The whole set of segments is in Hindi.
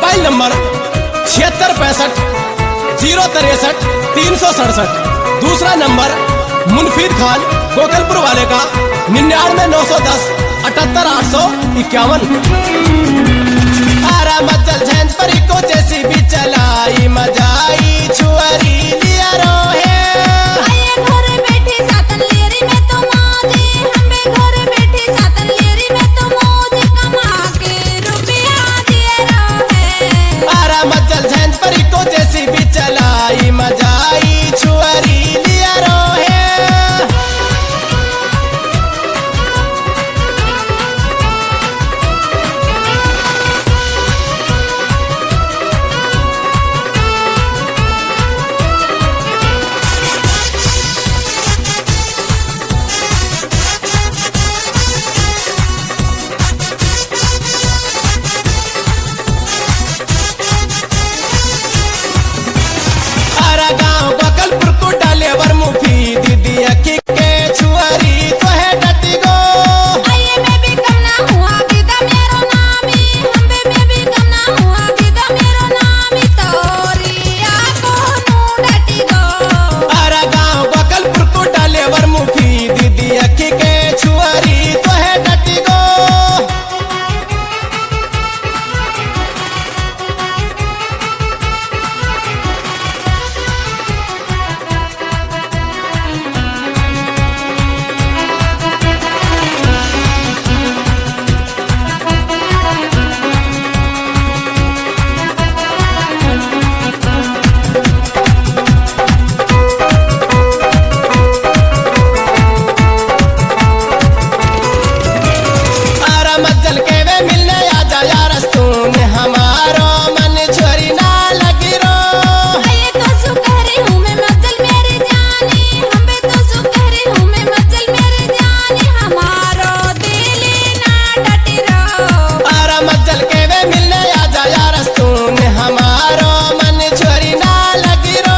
Mobile number 7665-063-367। दूसरा नंबर मुनफीद खान गोकलपुर वाले का 99-910-78-851। आरा मचल झंझ परी को जैसी भी चलाई मजाई छुअरी लिया रोहे। आये घर बैठी सातन लेरी में तो मौजी, हम भी घर बैठी सातन लेरी में तो मौजी, कमा के रुपया दिए रोहे। आरा मचल झंझ परी को जैसी भी चलाई मजाई छुअरी लिया रोहे। गाँव गोकलपुर को डाले वर मुफीद दिया की के छुअरी तो है डटी गो। आये मैं भी कम ना हुआ विदा मेरो नामी, हम भी मैं भी कम ना हुआ विदा मेरो नामी, तोरी आपो नू डटी गो। आरा गाँव गोकलपुर को डाले वर मुफीद दिया की के छुअरी तो है डटी गो। मज्जल के वे मिलने आजा यार तूने हमारो मन छोरी ना लगी रो। आये तो सुकहरी हूँ मैं मज्जल मेरी जानी, हम भी तो सुकहरी हूँ मैं मज्जल मेरी जानी, हमारो दिल ना डटी रो। आरा मज्जल के वे मिलने आजा यार तूने हमारो मन छोरी ना लगी रो।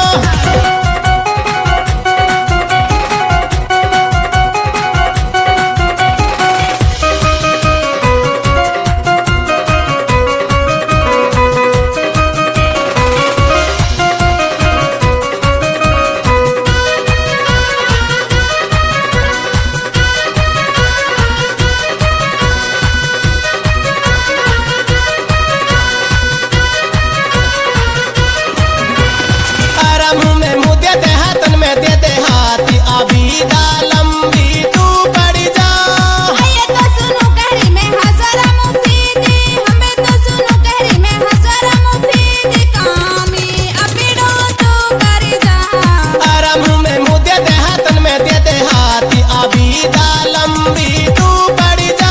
मुँह में मुँह दे दे हाथन में दे दे हाथी आबीदा लंबी तू पड़ जा। आये तो सुनो कहरी में हजरा मुफीदी, हम भी तो सुनो कहरी में हजरा मुफीदी, कामी अबिड़ो तो कर जा। आरा मुँह में मुँह दे दे हाथन में दे दे हाथी आबीदा लंबी तू पड़ जा।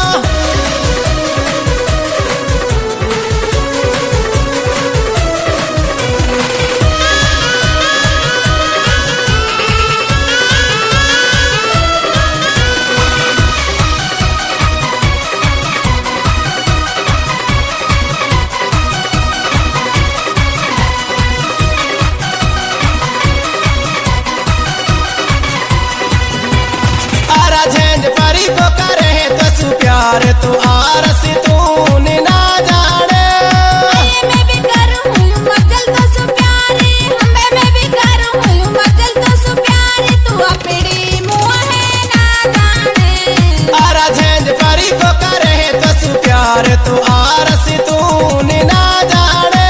आरा झंझ परी को करे तो सु प्यार तो आरस तूने ना जाने। आये मैं भी करूँ हूँ मज्जल तो सु प्यारी, हम भी मैं भी करूँ हूँ मज्जल तो सु प्यारी, तू अपनी मुँह है ना जाने। आरा झंझ परी को करे तो सु प्यार तो आरस तूने ना जाने।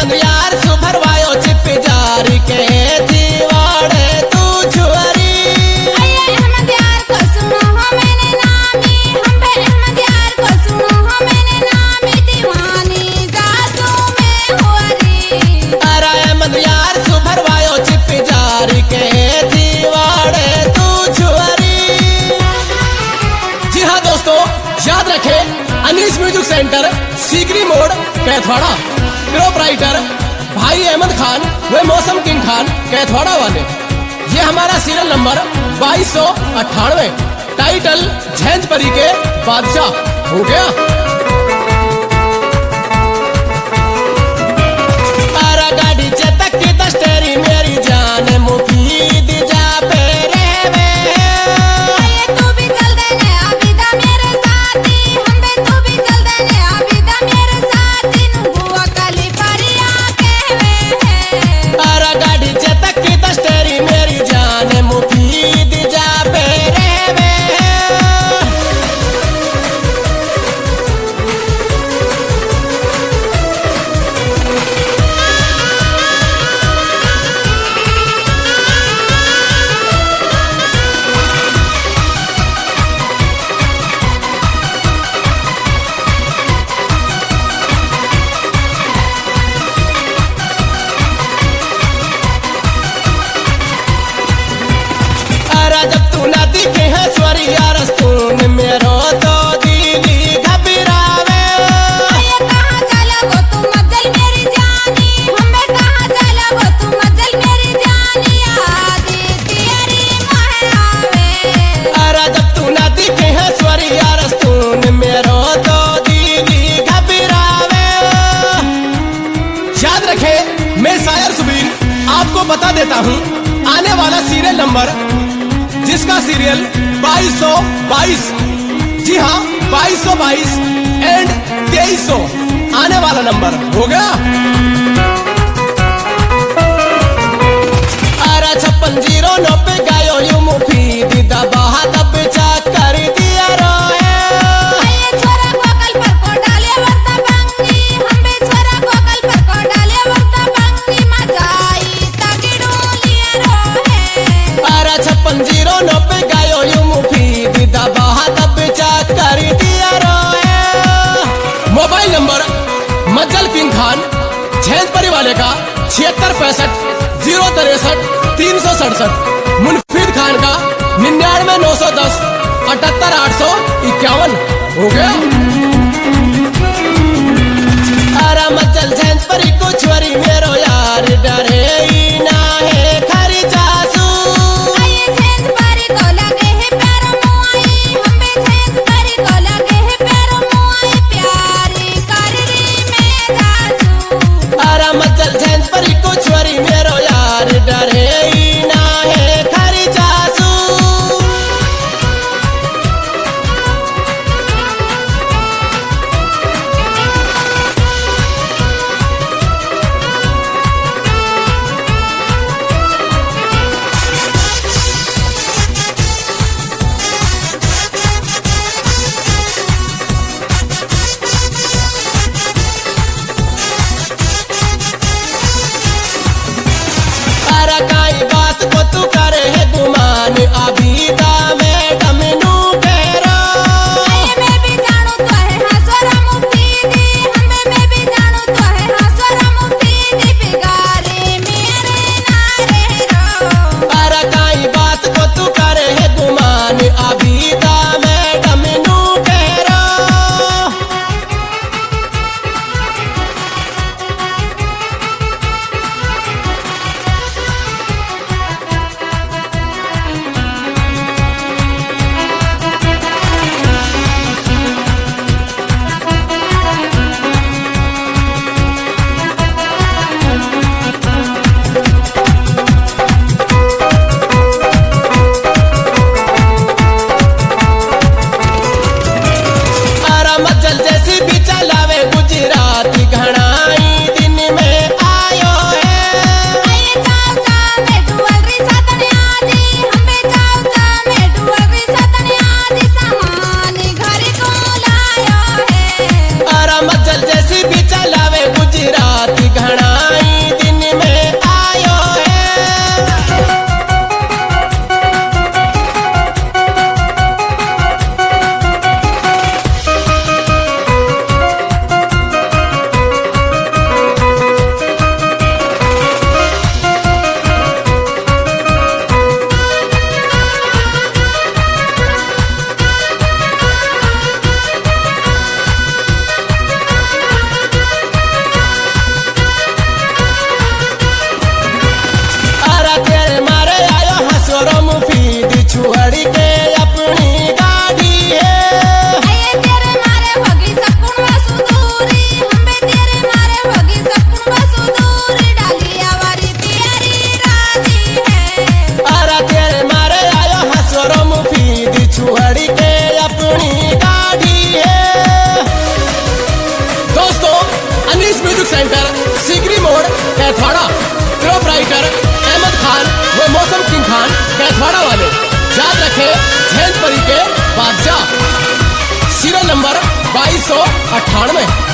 मन यार सुभरवायो चिप जारी के दीवाड़े तू छुअरी। अहमद यार को सुनो हो मैंने नामी, हम पे अहमद यार को सुनो हो मैंने नामी, दीवानी जादू में हुआरी। अरे अहमद यार सुभरवायो चिप जारी के दीवाड़े तू छुअरी। जी हाँ दोस्तों, याद रखें अनीस म्यूजिक सेंटर सीकरी मोड़ कैथवाड़ा, प्रोपराइटर भाई अहमद खान व मौसम किंग खान कैथवाड़ा वाले। ये हमारा सीरियल नंबर 2298, टाइटल झेंझ परी के बादशाह हो गया। आरा गाड़ी चेतक की दस्तेरी मेरी जान मुफीद जा पे रहवे। तू भी चल देने आबिदा मेरे साथी, हम पे तू भी चल देने आबिदा मेरे साथी, नुबुआ कली परिया कहवे। आरा गाड़ी चेतक की दस्तेरी मेरी जान मुफीद जा पे रहवे। जब तू ना दिखे है स्वरिया रस्तून मेरो तो दिली घबरावे। कहाँ चला वो तू मजल मेरी जानी, हमें कहाँ चला वो तू मजल मेरी जानी, आदि तेरी माहे आवे। अरे जब तू ना दिखे है स्वरिया रस्तून मेरो तो दिली घबरावे। याद रखे मैं शायर सुबीर आपको बता देता हूँ आने वाला सीरियल नंबर, जिसका सीरियल 2222, जी हाँ 2222 एंड 2300 आने वाला नंबर हो गया। 5609 पे गायो यू मुफीद दबा दब चा कर दिया रोए। छोरा गोकल पर को डाले वर्ता बंगी, हम भी छोरा गोकल पर को डाले वर्ता बंगी, मजाई तगड़ू लिए रोहे। 5609 पे गायो यू मुफीद दबा दब चा कर दिया रोए। मोबाइल नंबर मज्जल किंग खान झेंझ परी वाले का 7665 063 367, मुनफीद खान का 99 910 78 851 हो गया। अरे मज्जल झेंझ परी कुछ वरी मेरो यार डरे ही ना है खरी जासू। झेंझ परी को लगे है प्यार मुआई, हम भी झेंझ परी को लगे है प्यार मुआई, प्यारी कररी में जासू। अरे मज्जल झेंझ परी कुछ वरी मेरो यार डरे ही ना है खरी जासू।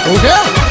उठे